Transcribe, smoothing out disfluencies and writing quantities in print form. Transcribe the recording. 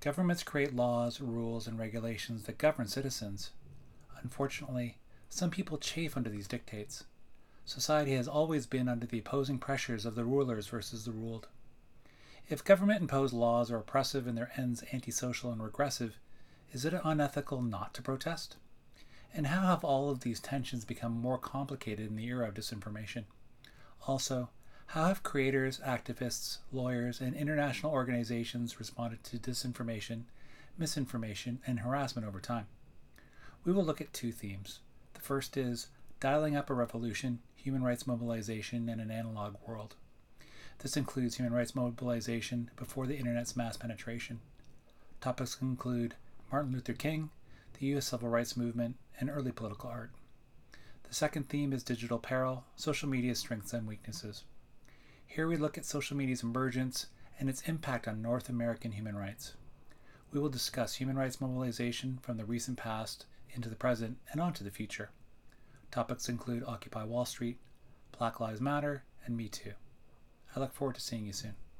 Governments create laws, rules, and regulations that govern citizens. Unfortunately, some people chafe under these dictates. Society has always been under the opposing pressures of the rulers versus the ruled. If government imposed laws are oppressive and their ends antisocial and regressive, is it unethical not to protest? And how have all of these tensions become more complicated in the era of disinformation? Also, how have creators, activists, lawyers, and international organizations responded to disinformation, misinformation, and harassment over time? We will look at two themes. The first is dialing up a revolution, human rights mobilization in an analog world. This includes human rights mobilization before the internet's mass penetration. Topics include Martin Luther King, the U.S. Civil Rights Movement, and early political art. The second theme is digital peril, social media's strengths and weaknesses. Here we look at social media's emergence and its impact on North American human rights. We will discuss human rights mobilization from the recent past into the present and on to the future. Topics include Occupy Wall Street, Black Lives Matter, and Me Too. I look forward to seeing you soon.